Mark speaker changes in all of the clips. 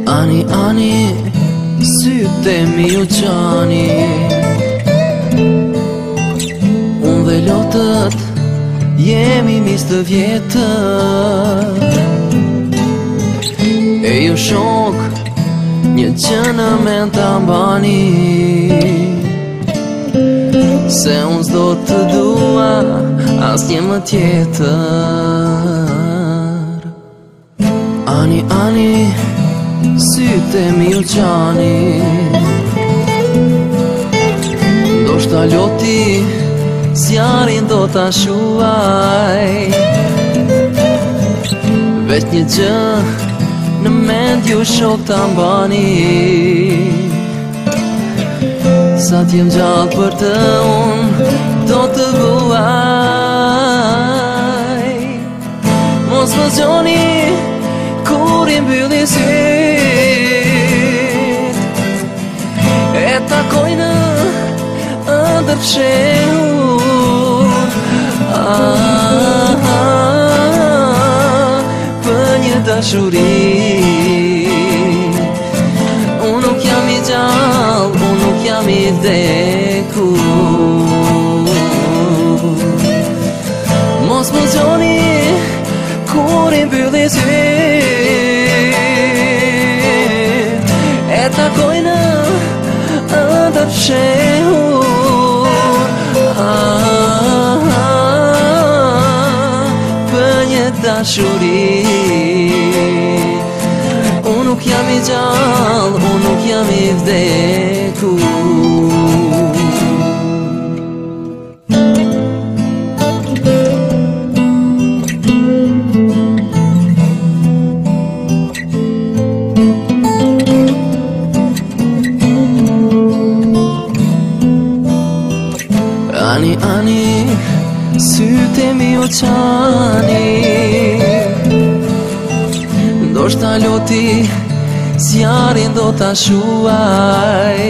Speaker 1: Ani, ani, sytë e mi u qani. Unë dhe lotët jemi mis të vjetër. E ju shok një që në men të ambani, se unë s'do të dua as një më tjetër. Ani, ani, sytë e mi u qani. Do shta loti zjarin do t'a shuaj, veç një gjë në mend ju shok t'ambani. Sa t'jem gjallë për të unë do të vuaj. Mos më zgjoni kur i mbylli syt, e takoj në ëndër fshehur. Për një dashuri. Unë nuk jam i gjallë, unë nuk jam i vdekur. Mos më zgjoni kur i mbylli syt, e takoj në ëndër fshehur. Për një dashuri. Unë nuk jam i gjallë, unë nuk jam i vdekur. Ani, ani, sytë e mi u qani. Do shta loti zjarin do t'a shuaj,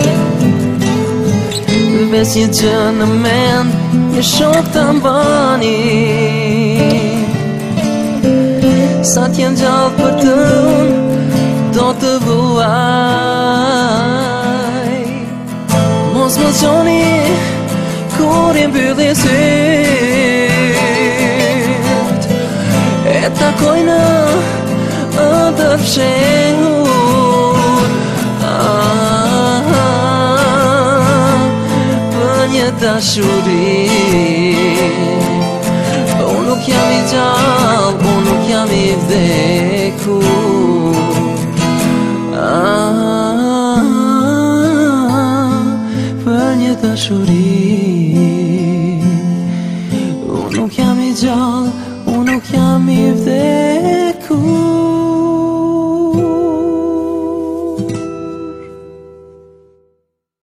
Speaker 1: veç një gjë në mend një shok t'ambani. Sa t'jem gjallë për të unë do të vuaj. Mos më zgjoni kur i mbylli syt, e takoj në ëndër fshehur. Për një dashuri. Unë nuk jam i gjallë, unë nuk jam i vdekur. Për një dashuri. Unë nuk jam i gjallë, unë nuk jam i vdekur.